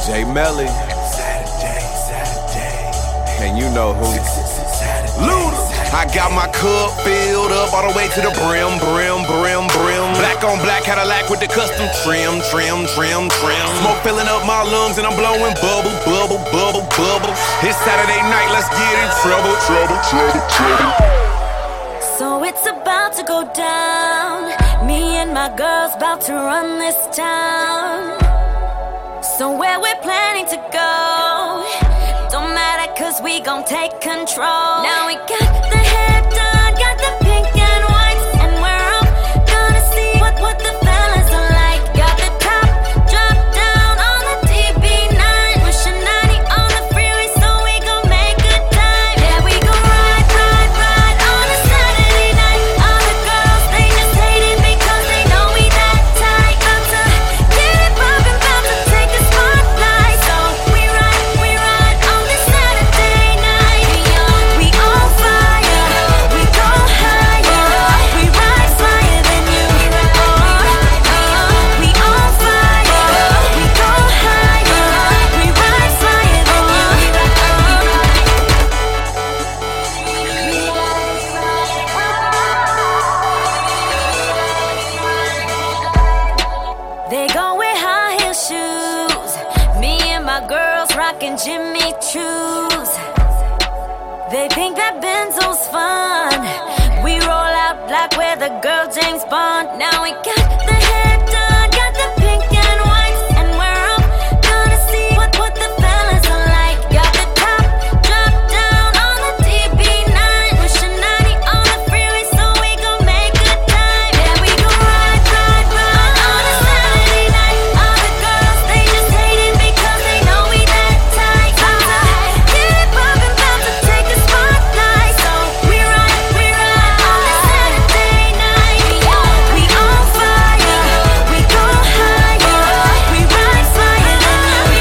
J Melly, and you know who. Luda. I got my cup filled up all the way to the brim. Black on black Cadillac with the custom trim. Smoke filling up my lungs and I'm blowing bubble. It's Saturday night, let's get in trouble. So it's about to go down. Me and my girls about to run this town. So where we're planning to go don't matter, cause we gon' take control. Now we got the hair done, got the pink and white, and we're all gonna see what the fellas are like. Got the top drop down on the DB9, pushing 90 on the freeway, so we gon' make good time. Yeah, we gon' ride on a Saturday night. All the girls, they just hate it because they know we that tight. About to get it poppin', about to take a spotlight. So we ride on this Saturday night. We on fire, we go higher. We ride flyer than you. We on fire, we go higher. We ride flyer than you. They go with high heel shoes. Me and my girls rockin' Jimmy Choos. They think that Benzo's fun. We roll out like we're the girl James Bond. Now we got the hair done, got the pink and white, and we're all gonna see what the fellas are like. Got the top drop down on the DB9, pushing 90 on the freeway, so we gon' make good time. Yeah, we gon' ride on a Saturday night. All the girls, they just hate it because they know we that tight. Get it poppin', about to take a spotlight. So we ride on a Saturday night. We on fire, we go higher. We ride flyer than you. We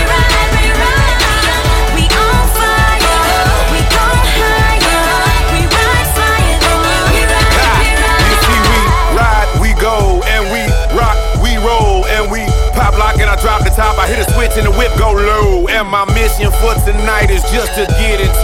on fire, we go higher. We ride flyer than you. You see, we ride, we go, and we rock, we roll, and we pop lock and I drop the top. I hit a switch and the whip go low. And my mission for tonight is just to get in